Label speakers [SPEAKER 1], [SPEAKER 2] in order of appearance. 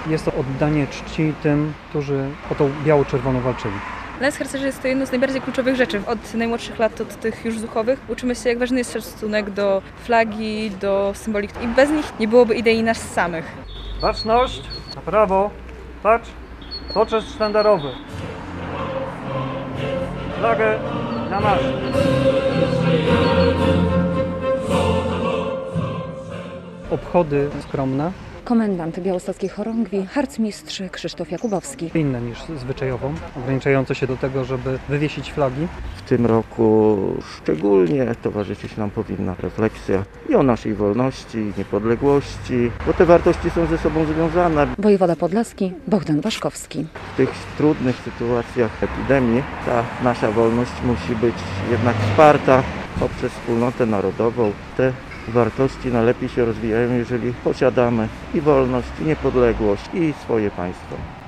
[SPEAKER 1] Jest to oddanie czci tym, którzy o tą biało-czerwoną walczyli.
[SPEAKER 2] Dla nas harcerzy jest to jedno z najbardziej kluczowych rzeczy. Od najmłodszych lat, od tych już duchowych, uczymy się, jak ważny jest szacunek do flagi, do symboliki. I bez nich nie byłoby idei nas samych.
[SPEAKER 1] Baczność, na prawo, patrz, toczesz sztandarowy. Flagę na marsz. Obchody skromne,
[SPEAKER 3] Komendant białostockiej chorągwi, harcmistrz Krzysztof Jakubowski.
[SPEAKER 1] inne niż zwyczajowo, ograniczające się do tego, żeby wywiesić flagi.
[SPEAKER 4] W tym roku szczególnie towarzyszyć nam powinna refleksja i o naszej wolności, i niepodległości, bo te wartości są ze sobą związane.
[SPEAKER 3] Wojewoda podlaski Bogdan Waszkowski.
[SPEAKER 4] W tych trudnych sytuacjach epidemii ta nasza wolność musi być jednak wsparta poprzez wspólnotę narodową. Te wartości najlepiej się rozwijają, jeżeli posiadamy i wolność, i niepodległość, i swoje państwo.